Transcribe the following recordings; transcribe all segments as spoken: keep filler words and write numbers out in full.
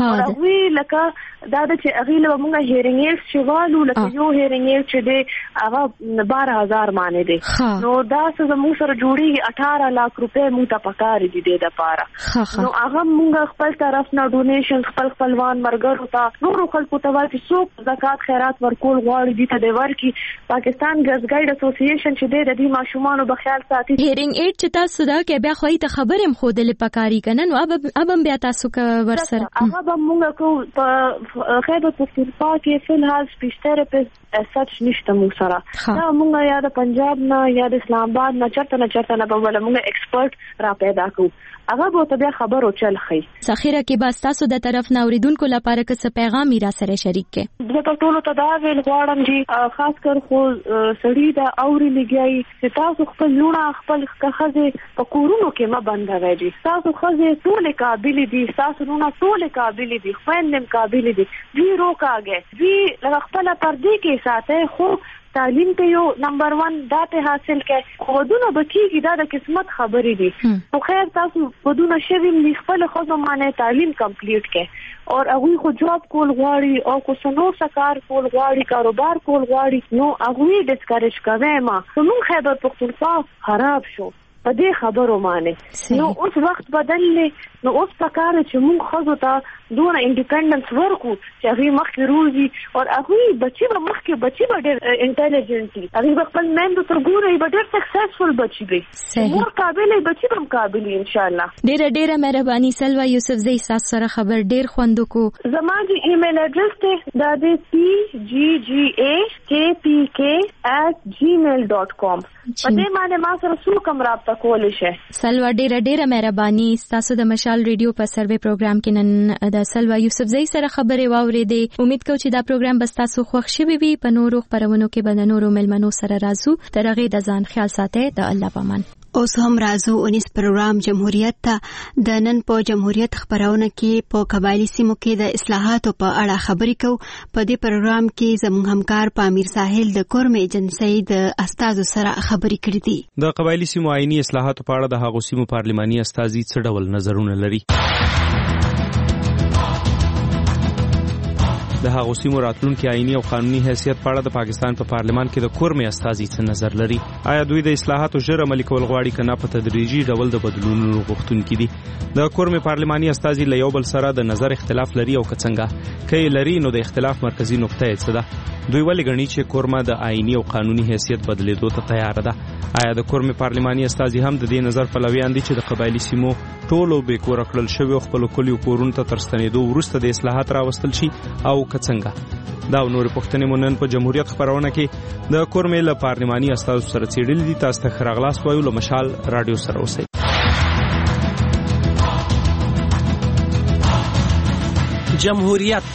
او هغوی لکه دا د چې هغوی له موږ هیرینګ ایډز چې والو لکه یو هیرینګ ایډ چې دی هغه بارہ هزار مانې دی نو دا څه زموږ سره جوړېږي اٹھارہ لاکھ روپۍ موږ ته پکار دي د دپاره نو هغه موږ خپل طرف نه ډونیشن خپل خپلوان مرګرو ته نورو خلکو ته وایي چې څوک زکات خیرات ورکول غواړي دي ته دی ورکړي پاکستان ګرز ګایډ اسوسییشن چې دی د دې ماشومانو به خیال ساتي هیرینګ ایډ چې تاسو دا کې بیا خوای ته خبر هم خودلې پکاري کنه نو اب اب بیا تاسو کا ورسره هغه به موږ کو په خیبر پختونخوا کې فل حال سپیچ تھراپیسټ سچ نشته مو سره دا موږ یا د پنجاب نه یا د اسلام آباد نه چرته نه چرته نه به ول موږ ایکسپرت را پیدا کوو هغه به ته بیا خبرو چل خي ذخیره کې بس تاسو د طرف نه اوریدونکو لپاره څه پیغام را سره شریک کې زه ټولو ته دا ویل غواړم چې خاص کر خو سړی دا اوري لګي چې تاسو خپل لونه خپل خزه په کورونو کې ما بندوي دي تاسو خزه ټول قابل دي تاسو لونه ټول قابل دي خويندم قابل دي وی روکاږي وی لږ خپل پردي کې ساته خو تعلیم ته یو نمبر ون دا ته حاصل کړئ خودونه بکیږي دا د قسمت خبرې دي خو خیر تاسو خودونه شوي مې خپل خو مانه تعلیم کمپلیټ کړئ او هغه خو جاب کول غواړي او کو سنو سکار کول غواړي کاروبار کول غواړي نو هغه ډیسکریج کوي ما نو خیبر پختونخوا خراب شو په دې خبرو باندې نو اوس وخت بدللې نو اوس پکار چې موږ خزو ته دونه انډیپندنس ورکو چې هغه مخکې روزي او هغه بچي به مخکې بچي به ډېر انټيليجنت دي هغه خپل مند تر ګوري به ډېر سکسسفل بچي وي مور قابل بچي به قابل ان شاء الله ډېر ډېر مهرباني سلوا یوسف زئی تاسو سره خبر ډېر خوندو کو زموږ ایمیل اډرس ته دا دی پی جی جی اے کے پی کے ایٹ جیمیل ډاٹ کام په دې باندې ما سره څو کوم رابطه کولی شي سلوا ډیره ډیره مهرباني تاسو د مشال ریډیو په سروې پروګرام کې نن د سلوا یوسف زئی سره خبرې واورېدې امید کوم چې دا پروګرام بس تاسو خوښ شي وي په نورو خبرونو کې به د نورو ملمنو سره راځو تر هغه د ځان خیال ساتئ د الله پامان اوس هم راځو انیس پروګرام جمهوریت ته د نن په جمهوریت خبرونه کې په قبایلی سیمو کې د اصلاحاتو په اړه خبرې کوو په دې پروګرام کې زموږ همکار پامیر ساحل د کورم ایجنسی د استادو سره خبرې کړې دي د قبایلی سیمو آئینی اصلاحاتو په اړه د هغو سیمو پارلماني استازي څه ډول نظرونه لري د هغو سیمو راتلونکي آئینی او قانوني حیثیت په اړه د پاکستان په پارلمان کې د کورمې استازي څه نظر لري آیا دوی د اصلاحاتو ژر عملي کول غواړي کنه په تدریجي ډول د بدلونونو غوښتونکي دي د کورمې پارلماني استازي له یو بل سره د نظر اختلاف لري او کڅنګه کې لري نو د اختلاف مرکزی نقطه یې څه ده دوی ولې غني چې کورمه د آئینی او قانوني حیثیت بدلېدو ته تیار ده آیا د کورمې پارلماني استازي هم د دې نظر پلویان دي چې د قبایلی سیمو ټولو به کور کړل شوی خپل کلیو کورونو ته ترستنېدو وروسته د اصلاحات راوستل شي او کڅنګه دا نور پښتنې مونن په جمهوریت خبرونه کې د کورمې له پارلماني استازو سره چیرل دي تاسو ته خراغلاس وایو له مشال رادیو سره اوسئ جمهوریت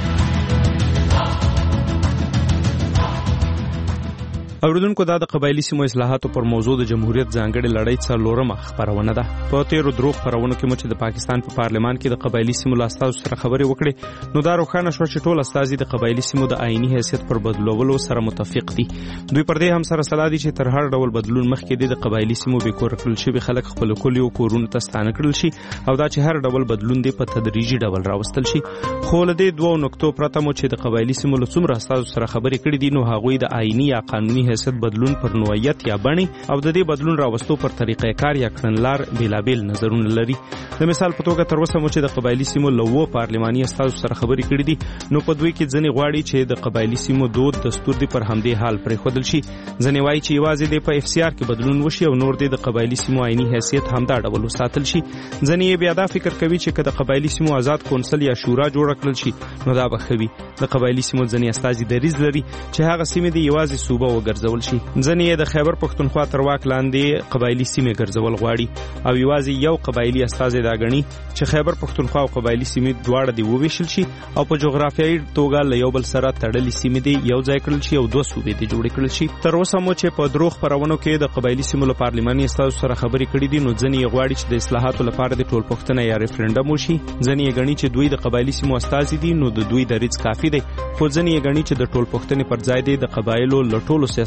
اوریدونکو دا د قبایلی سیمو اصلاحاتو پر موضوع د جمهوریت ځانګړې لړۍ څلورمه خبرونه ده په تیرو درو خبرونو کې مو چې د پاکستان په پارلمان کې د قبایلی سیمو استازو سره خبرې وکړې نو دا روښانه شو چې ټول استازي د قبایلی سیمو د آئینی حیثیت پر بدلولو سره متفق دي دوی پر دې هم سره صلاح دي چې تر هر ډول بدلون مخکې د قبایلی سیمو به کور کړل شي خلک خپل کلیو کورونو ته ستانه کړل شي او دا چې هر ډول بدلون دی په تدریجي ډول راوستل شي خو له دې دوه نقطو پرته مو چې د قبایلی سیمو له څومره استازو سره خبرې کړې دي نو هغوی د آئینی یا قانوني حیثیت بدلون پر نوعیت یا بڼي او د دې بدلون راوستو پر طریقې کار یا کړنلار بیلابیل نظرونه لري د مثال په توګه تر اوسه مو چې د قبایلی سیمو له پارلماني استازو سره خبرې کړې دي نو په دوی کې ځنې غواړي چې د قبایلی سیمو دود دستور دی پر همدې حال پرې خودل شي ځنې وایي چې یوازې د په اف سی آر کې بدلون وشي او نور د قبایلی سیمو آئینی حیثیت همدا ډول وساتل شي ځنې بیا دا فکر کوي چې کله قبایلی سیمو آزاد کونسل یا شورا جوړ کړل شي نو دا به خوي د قبایلی سیمو ځنې استازي دریز لري چې هغه سیمې دی یوازې صوبه وګرځول شي ځنې د خیبر پختونخوا تر واک لاندې قبایلی سیمې ګرځول غواړي او یوازې یو قبایلی استازي دا غني چې خیبر پختونخوا او قبایلی سیمې دواړه دی وویشل شي او په جغرافیایي توګه له یو بل سره تړلې سیمې دی یو ځای کړل شي او دوه صوبې دی جوړ کړل شي تر اوسه مو چې په دروغ پرونو کې د قبایلی سیمو له پارلماني استازو سره خبرې کړې دي نو ځنې غواړي چې د اصلاحاتو لپاره د ټول پښتنه یا ریفرندم وشي ځنې غني چې دوی د قبایلی سیمو استازي دي نو د دوی د ریټ کافي دی خو ځنې غني چې د ټول پښتنې پر ځای دی د قبایلو له ټولو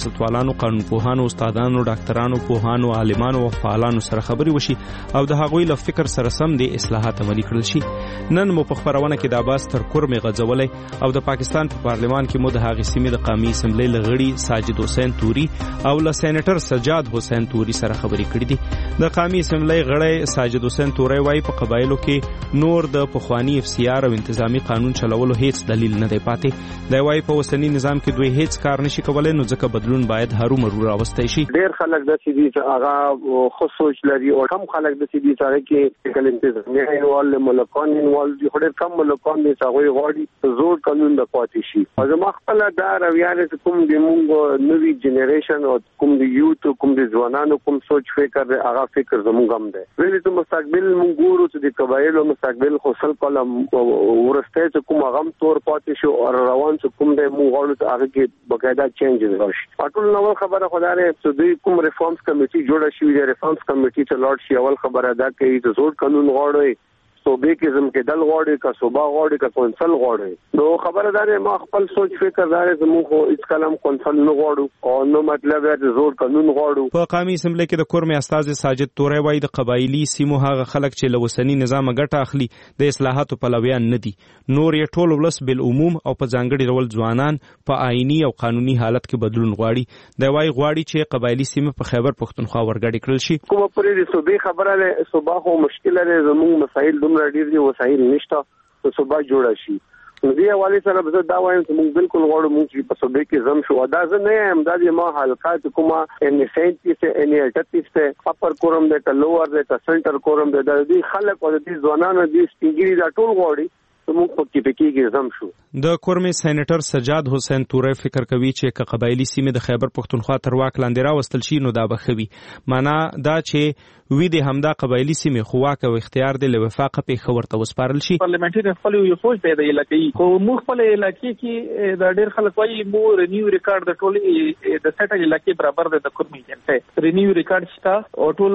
سیاستوالانو، قانونپوهانو، استادانو، ډاکټرانو، پوهانو، عالمانو او فعالانو سره خبرې وشي او د هغوی له فکر سره سم د اصلاحات عملي کړل شي. نن مو په خبرونه کې د عباس تر کور می غځولای او د پاکستان په پارلمان کې مو د هغې سیمې د قومي اسمبلی لغړي ساجد حسین توري او له سېنیټر سجاد حسین توري سره خبرې کړې دي. د قومي اسمبلی غړی ساجد حسین توري وايي په قبایلو کې نور د پخوانی اف سی آر او انتظامی قانون چلولو هیڅ دلیل نه دی پاتې. د وايي په اوسنی نظام کې دوی هیڅ کار نشي کولای، نو ځکه بدلون باید هرو مرو راوستای شي. ډېر خلک د سې دي چې هغه خو سوچ لري او کم خلک د سې دي چې کې کله انتظامی انوال ملکان انوال دي، ډېر کم ملکان دي چې هغه غواړي زور قانون د پاتې شي. او زما خپل دا رویانه چې کوم د مونږ نوې جنریشن او کوم د یوت کوم د ځوانانو کوم سوچ فکر دی هغه فکر زموږ هم دی. ویلې ته مستقبل مونږ ګورو چې د قبایلو مستقبل خو سل کله ورسته چې کوم هغه تور پاتې شو او روان چې کوم د مونږ غواړو چې هغه کې بقاعده چینجز راشي. ټول نو خبره خدای چې دوی کوم ریفارمز کمیټي جوړه شوې ده، ریفارمز کمیټي چې لاړ شي اول خبره ده چې د زور قانون غواړي صوبې کې زم کې دل غواړي کا صوبا غواړي کا کونسل غواړي. نو خبردار ما خپل سوچ فکر دار زموږ خو هیڅ کلام کونسل نه غواړو او نو مطلب د زور قانون غواړو. په قومي اسمبلی کې د کورمې استاد ساجد توري وايي د قبایلی سیمو هغه خلک چې لوسنی نظام ګټه اخلي د اصلاحاتو پلویان نه دي، نور یې ټول ولس بل عموم او په ځانګړي ډول ځوانان په آئینی او قانوني حالت کې بدلون غواړي. د وايي غواړي چې قبایلی سیمه په خیبر پښتونخوا ورګړې کړل شي. کومه پرې د صوبې خبره ده، صوبا خو مشکل لري، زموږ مسایل دومره ډیر دي، وسایل نشته چې صوبا جوړه شي. نو دې حواله سره به دا وایم چې موږ بالکل غواړو موږ چې په صوبې کې زم شو. دا زه نه یم، دا د ما حلقات کومه ان سینتیس ان اٹھتیس ته اپر کورم ده ته لوور ده ته سنټر کورم ده، د دې خلک او د دې ځوانانو د سپینګری دا ټول غواړي موږ په کې پکې کې زم شو. د کورمې سېنیټر سجاد حسین توري فکر کوي چې ک قبایلی سیمه د خیبر پښتونخوا تر واک لاندې راوستل شي نو دا بخوي. معنا دا چې وی د همدا قبایلی سیمه خو واک او اختیار د وفاق په خبر ته وسپارل شي. پارلیمنټري خپل یو سوچ پیدا لکې خو موږ خپل علاقې کې د ډېر خلک وايي مو رینیو ریکارډ د ټول د سټل علاقې برابر د کورمې جنته رینیو ریکارډ شته او ټول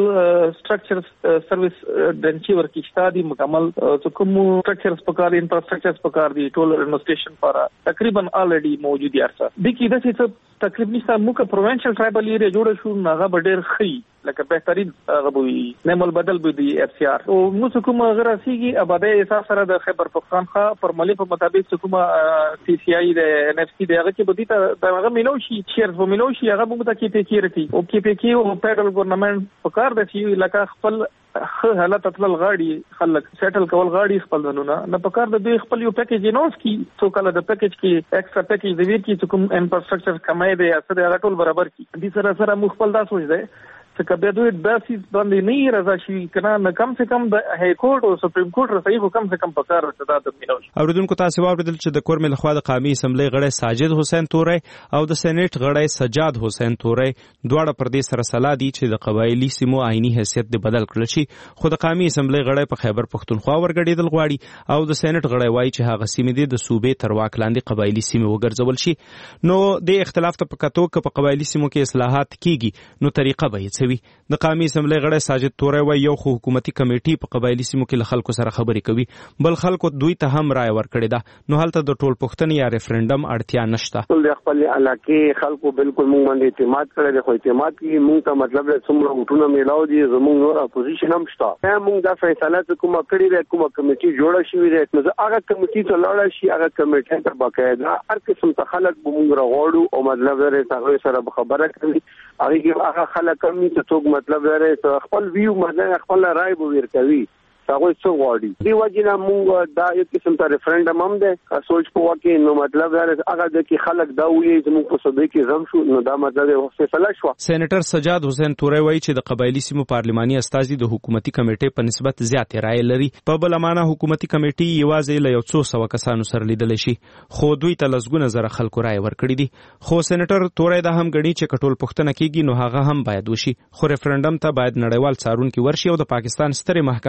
سټرکچر سرویس دنچي ورکشته دي مکمل کوم سټرکچرز پکار انفراستراکچرز پکار دي ټول رینوویشن پر تقریبا الریډي موجود دي ارسه د کې د څه تقریبا نشته. موږ پروینشل ټرایبل ایریا جوړ شو هغه ډېر خي لکه بهترین غوي نمل بدل به دي اف سی آر او موږ کوم غراسيږي اباده اساس سره د خیبر پختونخوا پرملي په مطابق کوم سی سی آی د ان اف سی دغه کې بدی ته دغه ملوشي چیرز و ملوشي هغه موږ ته کې ته کیرتي او کې په کې او فدرال ګورنمنت په کار د چې لکه خپل حالت تل غاړي خلک سیټل کول غاړي خپل دنونه نه په کار د دوی خپل یو پیکیج نوز کی څو کله د پیکیج کې ایکسترا پیکیج د ویر کې کوم انفراستراکچر کمای دی اثر هغه ټول برابر کی دي سره سره مخبل دا سوچ دی چې کبه دوی داسې باندې نه رضا شي کنه نه کم سے کم د های کورټ او سپریم کورټ رسېږي خو کم سے کم په کار رسېدا د مینوش. اوریدونکو تاسو واوریدل چې د کورمې لخوا د قومي اسمبلی غړی ساجد حسین توري او د سېنیټ غړی سجاد حسین توري دواړه پر دې سره سلا دي چې د قبایلی سیمو آئینی حیثیت د بدل کړل شي، خو د قومي اسمبلی غړی په خیبر پښتونخوا ورګړېدل غواړي او د سېنیټ غړی وایي چې هغه سیمې د صوبې تر واک لاندې قبایلی سیمې وګرځول شي. نو د اختلاف ته پکاتو ک په قبایلی سیمو کې اصلاحات کیږي نو طریقه به یې څوي. د قومي اسمبلی غړی ساجد توري وایي یو خو حکومتي کمیټي په قبایلی سیمو کې له خلکو سره خبرې کوي، بل خلکو دوی ته هم رائے ورکړې ده، نو هلته د ټول پښتنې یا ریفرندم اړتیا نشته. ټول خپل علاقې خلکو بالکل موږ باندې اعتماد کړی دی، خو اعتماد کې موږ ته مطلب څومره وټونه میلاو دي زموږ نور اپوزیشن هم شته. موږ دا فیصله کومه کړې ده کومه کمیټي جوړه شوې ده نو هغه کمیټي ته لاړ شي، هغه کمیټي ته باقاعده هر قسم ته خلک به موږ راغواړو او مطلب درې هغه سره خبره کوي، هغه هغه خلک هم چې څوک مطلب درې خپل ویو مطلب خپل رائے به ورکوي هغه څو غواړي. دی وجنه موږ دا یو قسم ته ریفرندم هم ده سوچ په واکه نو مطلب دا هغه د کې خلک دا وایي چې موږ په صوبې کې زم شو نو دا مطلب فیصله شو. سېنیټر سجاد حسین توري وایي چې د قبایلی سیمو پارلماني استازي د حکومتي کمیټې په نسبت زیاتې رائے لري. په بل معنا حکومتي کمیټې یوازې له یو څو سو کسانو سره لیدل شي، خو دوی ته لسګونه زره خلکو رائے ورکړي دي. خو سېنیټر توري دا هم غني چې کټول پښتنه کیږي نو هغه هم باید وشي، خو ریفرندم ته باید نړیوال څارونکي ورشي او د پاکستان ستره محکمې یا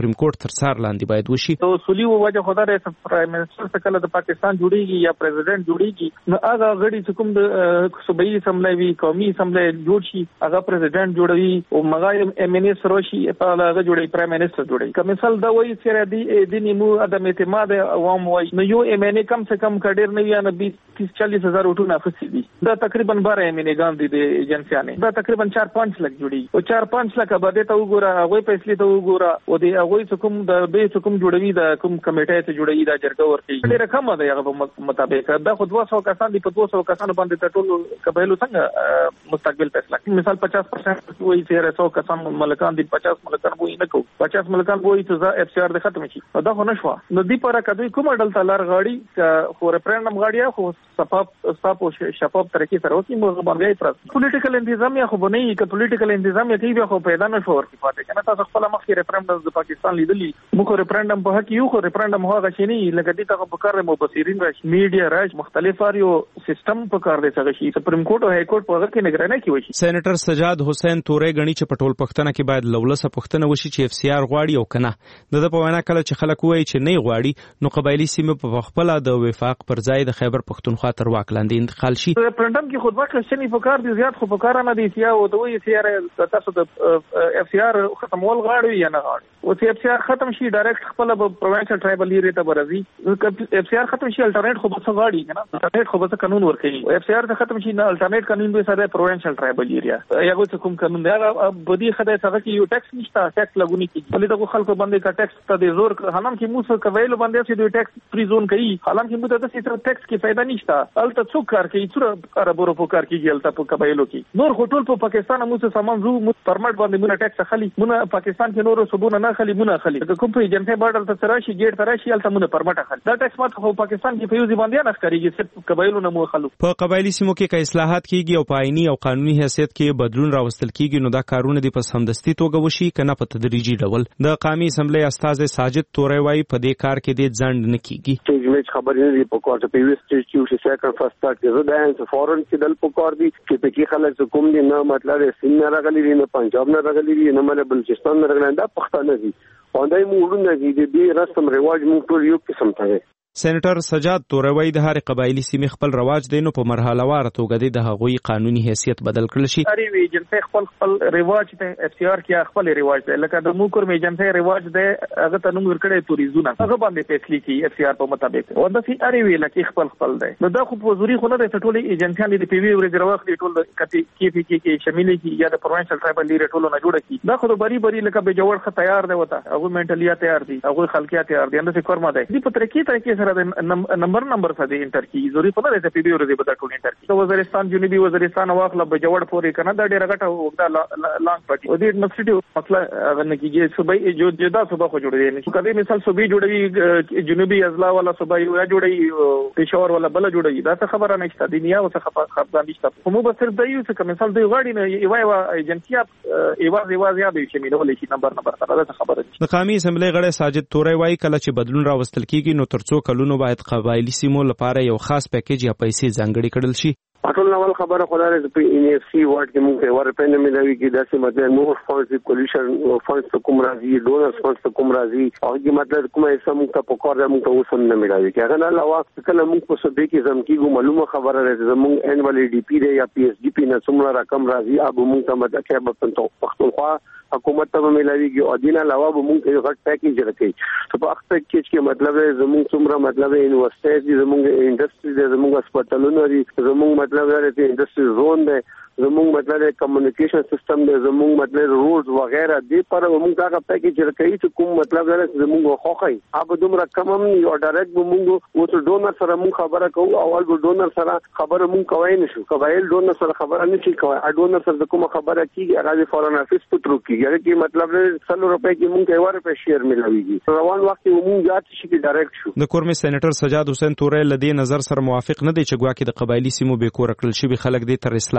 سپریم کورټ تر څار لاندې باید وشي. تو اصولي وجه خدای رئیس پرایم منسٹر څخه کله د پاکستان جوړیږي یا پریزیډنټ جوړیږي نو هغه غړي چې کوم د صوبایي اسمبلی وی قومي اسمبلی جوړ شي هغه پریزیډنټ جوړوي او مغایم ایم ان اس روشي په هغه جوړي پرایم منسٹر جوړي کوم مثال دا وایي چې د دې نیمو عدم اعتماد عوام وایي نو یو ایم ان کم څه کم کډیر نه وي نه بیس چالیس هزار وټونه اخیستي دي دا تقریبا بارہ ایم ان ګان دي د ایجنسیانه دا تقریبا چار پنځه لک جوړي او چار پنځه لک باندې ته وګوره هغه فیصله ته وګوره او د هغه کوم د به کوم جوړوي د کوم کمیټه ته جوړوي دا جرګه ورته ډیره کم ده هغه مطابق دا خو دوه سوه کسان دي په دوه سوه کسانو باندې ټول قبایلو څنګه مستقبل فیصله مثال پچاس پرسنټ وایي چې سو کسان ملکان دي پچاس ملکان وایي نه کو پچاس ملکان وایي چې اف سی آر د ختم شي دا خو نشو نو دی پر کدوې کوم ډول تلار غاړي خو ریفرندم غاړي خو صفاپ صاحب شفاف طریقې سره اوسې موږ باندې پر پولیټیکل انتظامیه خو بنې ک پولیټیکل انتظامیه کې به خو پیدا نشو ورته پاتې کنه تاسو خپل مخکې ریفرندم د پاکستان لیدلی موږ ریفرندم په حق یو خو ریفرندم هغه شي نه لکه دې ته په کار مبصرین راشي میډیا راش مختلف اړیو سیستم په کار دی څنګه شي سپریم کورټ او های کورټ په هغه کې نگراني کوي. سېنیټر سجاد حسین تورې غنی چې پټول پښتنه کې باید لولسه پښتنه وشي چې اف سی آر غواړي او کنه د په وینا کله چې خلک وایي چې نه غواړي نو قبایلی سیمه په خپل د وفاق پر ځای د خیبر پښتونخوا تر واک لاندې انتقال شي. ریفرندم کې خود واک شنی په کار دي زیات خو په کار نه دي سیا او د وی سی آر تاسو د اف سی آر ختمول غواړي یا نه غواړي او چې اف سی آر ختم شي ډایرکټ خپل پروینشل ټرایبل ایریا ته برازي اف سی آر ختم شي الټرنیټ خو بس غواړي کنه الټرنیټ خو بس قانون ورکړي اف سی آر ختم شي نه الټرنیټ قانون به سره پروینشل ټرایبل ایریا یو څه کوم قانون دی هغه بدی خدای څنګه کې یو ټیکس نشته ټیکس لګونی کیږي ولې دا خلکو باندې کا ټیکس ته د زور حالم کې موږ کویلو باندې چې دوی ټیکس فری زون کوي حالم کې موږ د څه ټیکس کې फायदा نشته الته څوک کار کوي څوره عربو په کار کوي الته په قبایلو کې نور هټول په پاکستان موږ سامان زو پرمټ باندې موږ ټیکس خالي موږ پاکستان کې نور صوبونه نه خالي موږ خالي د کوم په ایجنټي بارډر ته تراشي ګیټ تراشي الته موږ پرمټ خالي دا ټیکس ماته په پاکستان کې په یوزي باندې نه ښکاریږي چې قبایلو نه مو خالو په قبایلی سیمو کې که اصلاحات کیږي او په آئینی او قانوني حیثیت کې بدلون راوستل کیږي نو دا کارونه د پس همدستي توګه وشي کنه په تدریجي ډول. د قومي اسمبلی استاد ساجد تورې وايي په دې کار کې د ځند نه کیږي چې خبرې نه په کوټه په ویست چې چې سیکر فرست سٹارټ کې زه د فورن کې دل په کار دي چې په کې خلک کوم دي نه مطلب سین نه راغلي دي نه پنجاب نه راغلي دي نه مله بلوچستان نه راغلي دا پښتانه دي باندې موږ نه دي د رسم رواج موږ ټول یو قسم ته. سېنیټر سجاد تورې د هر قبایلی سیمې خپل رواج دی نو په مرحله وار توګه د هغوی قانوني حیثیت بدل کړل شي. هر وی جنته خپل خپل رواج ته اف سی آر کې خپل رواج دی لکه د موکر می جنته رواج دی هغه ته نوم ورکړی توریزونه هغه باندې فیصله کی اف سی آر په مطابق او د سی هر وی لکه خپل خپل دی نو دا خو په زوري خو نه د ټولې ایجنسیان د پی وی ورګر وخت ټول کتی کی پی کې شامل کی یا د پروینشل ټرایبل لري ټول نه جوړ کی دا خو بری بری لکه به جوړ خ تیار دی وته هغه منټلیا تیار دي هغه خلکیا تیار دي اند څه کورما دی په طریقې طریقې سره نمبر نمبر سره انټر کی ضروري په دې ته پی بي ورته به ټول انټر کی وزیرستان جنوبي وزیرستان واخله به جوړ پورې کنه دا ډیره غټه وګدا لانګ پټي او دې مسټي مسله هغه نه کیږي صوبې جو جدا صوبه خو جوړ دي نو کله مثال صوبې جوړوي جنوبي اضلاع والا صوبې یو جوړي پېښور والا بل جوړي دا څه خبره نشته دنیا او څه خبره نشته مو به صرف د یو څه مثال دی غاړي نه یو یو ایجنسیا ایواز ایواز یا به شاملول شي نمبر نمبر سره دا خبره ده. د قومي اسمبلی غړي ساجد تورې وايي کله چې بدلون راوستل کیږي نو ترڅو کلونو باید قبایلی سیمو لپاره یو خاص پیکیج یا پیسې ځانګړي کړل شي. اټول نوول خبره خدای په ان اف سی وارد کې موږ ورپنه ملوي کې داسې مطلب نو فاینانس کولیشن فاینانس کوم راځي ډونرز فاینانس کوم راځي او کې مطلب کومه سم ته په کار موږ ته وسم نه ملوي کې هغه نه علاوه کله موږ په سبې کې زم کېږو معلومه خبره ده زموږ انوال ډي پی دی یا پی ایس ډي پی نه څومره رقم راځي ابو موږ ته مطلب کې په پښتونخوا حکومت ته ملويږي او دینه علاوه به موږ یو غټ پیکیج راکړي ته په وخت کې چې مطلب زموږ څومره مطلب یونیورسيټي زموږ انډستری زموږ هسپتالونه دي زموږ مطلب د انډستری زون دی زموږ مطلب کمیونیکیشن سیستم دی زموږ مطلب روډز وغیرہ دی پر موږ دا پیکیج راکړي چې کوم مطلب زموږ خوخی اب دومره کم هم یو ډایرکټ به موږ او ډونر سره موږ خبره کوو اول به ډونر سره خبره موږ کوي نشو قبایل ډونر سره خبره نشي کوي ا ډونر سره کوم خبره کیږي هغه فورن افیس پټرو کیږي چې مطلب څلور روپے کې موږ یو روپے شیر ملويږي روان وخت موږ یاد شي کې ډایرکټ شو. د کورمي سېنیټر سجاد حسین تورې لدی نظر سره موافق نه دی چې ګواکې د قبایلی سیمو به کور کړل شي به خلک دې تر اصلاحات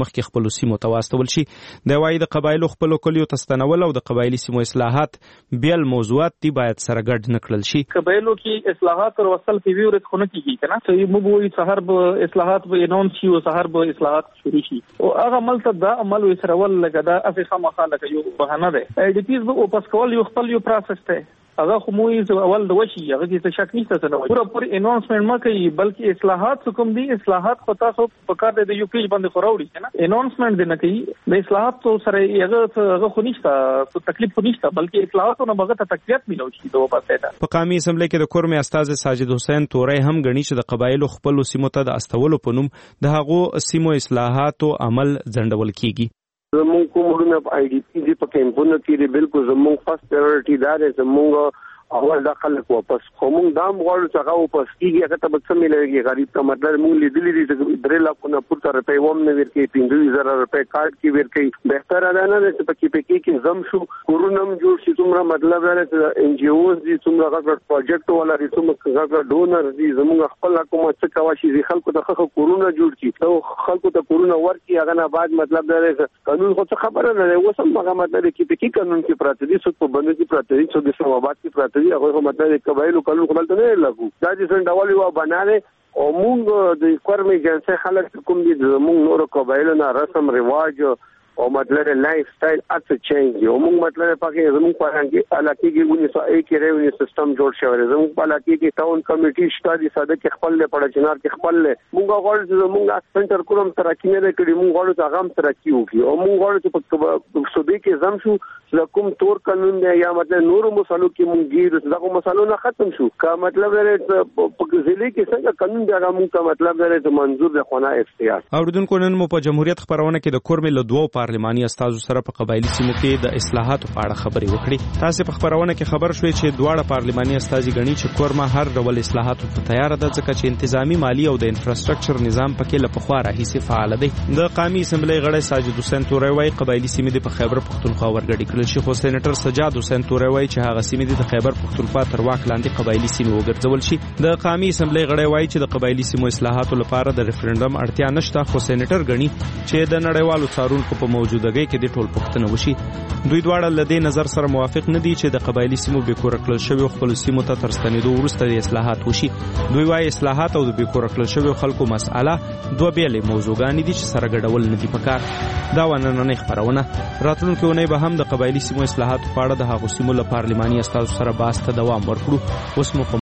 مخکې خپل سیمو ته واستول شي. د وایي د قبایلو خپل کلیو تستنول او د قبایلی سیمو اصلاحات بیل موضوعات دي باید سره ګډ نکړل شي. قبایلو کې اصلاحات او وصل په ویورت خونه کیږي کنه چې موږ وایي سحر به اصلاحات به اناونس شي او سحر به اصلاحات شروع شي او هغه عمل ته دا عمل وسرول لګدا افریقا مخاله یو بهانه ده. ای ډی پیز به او پس کول یو خپل یو پروسس ته هغه خو موږ اول د وشي هغه کې شک نشته څه نه پورا پوری اناونسمنت ما کوي بلکې اصلاحات کوم دي اصلاحات په تاسو په کار د یو پیج باندې خوراوړي کنه اناونسمنت دې نه کوي د اصلاحات سره هغه هغه خو نشته څه تکلیف خو نشته بلکې اصلاحاتونه هغه ته تقویت ملو شي دوه پاتې ده. په قومي اسمبلی کې د کورمې استاد ساجد حسین توري هم غني چې د قبایلو خپل سیمو ته د استولو په نوم د هغو سیمو اصلاحاتو عمل ځنډول کیږي. زمونږ کومونه په آی ډی پی دي په کیمپونو کې بالکل زمونږ فرست پرایورټي دا ده زمونږ اول د خلک واپس کوم دام غواړو چې هغه واپس کیږي هغه ته به څه مليږي غریب ته مطلب موږ لیدلې دي چې درې لک نه پورته روپۍ ووم نه ورکې پنځه زره روپۍ کارت کې ورکې بهتره ده نه چې پکې پکې کې زم شو کورونم جوړ شي څومره مطلب دا چې ان جی اوز دي څومره غږ پروجیکټ ولا دي څومره غږ ډونر دي زموږ خپل حکومت څخه کوي چې خلکو ته خخ کورونه جوړ شي او خلکو ته کورونه ورکي هغه نه بعد مطلب دا قانون خو څه خبره نه اوس هم هغه مطلب کې پکې قانون کې پراته دي څو په باندې کې پراته دي څو د سماوات کې پراته دي هغه مطلب قبایلو قانون خپل ته نه لګو دا چې څنګه ډول یو بناله او موږ د کورمې جنسي خلک کوم دي موږ نور قبایلو نه رسم رواج او مطلب لایف سټایل اته چینج یو موږ مطلب پکې زموږ په رنګ علاقې کې ونی سو ایک ریونی سیستم جوړ شوی زموږ په علاقې کې ټاون کمیټي شته دي ساده کې خپل له پړ چنار کې خپل له موږ غواړو چې موږ سنټر کوم ترقی نه کړی موږ غواړو چې هغه ترقی وکړي او موږ غواړو چې په صوبې کې زم شو چې کوم تور قانون دی یا مطلب نور مسالو کې موږ ګیر دغه مسالو نه ختم شو کا مطلب لري په ضلع کې څنګه قانون دی هغه موږ مطلب لري چې منظور د خونه اختیار. اوریدونکو نن مو په جمهوریت خبرونه کې د کورمې له دوه پارلماني استادو سره په قبایلی سیمو کې د اصلاحاتو په اړه خبرې وکړې. تاسو په خبرونه کې خبر شوي چې دواړه پارلماني استادي غني چې کورما هر ډول اصلاحاتو ته تیار ده ځکه چې انتظامی مالی او د انفراستراکچر نظام پکې له پخوا راهیسې فعال دی. د قومي اسمبلی غړی ساجد حسین توري وايي قبایلی سیمې د خیبر پختونخوا ورګډې کړل شي خو سېنیټر سجاد حسین توري وايي چې هغه سیمې د خیبر پختونخوا تر واک لاندې قبایلی سیمې وګرځول شي. د قومي اسمبلی غړی وايي چې د قبایلی سیمو اصلاحاتو لپاره د ریفرندوم اړتیا نشته خو سېنیټر غني چې د نړیوالو څارونکو په موجودګۍ کې د ټول پښتنه وشي. دوی دواړه له دې نظر سره موافق نه دي چې د قبایلی سیمو به کور کړل شوی خپل سیمو ته ترستنیدو وروسته د اصلاحات وشي. دوی وايي اصلاحات او د به کور کړل شوی خلکو مسأله دوه بیلې موضوعګان دي چې سره ګډول نه دي پکار. دا ونننې خبرونه راتلونکي ونې به هم د قبایلی سیمو اصلاحات په اړه د هغو سیمو له پارلماني استادو سره بحث ته دوام ورکړو. اوس مو په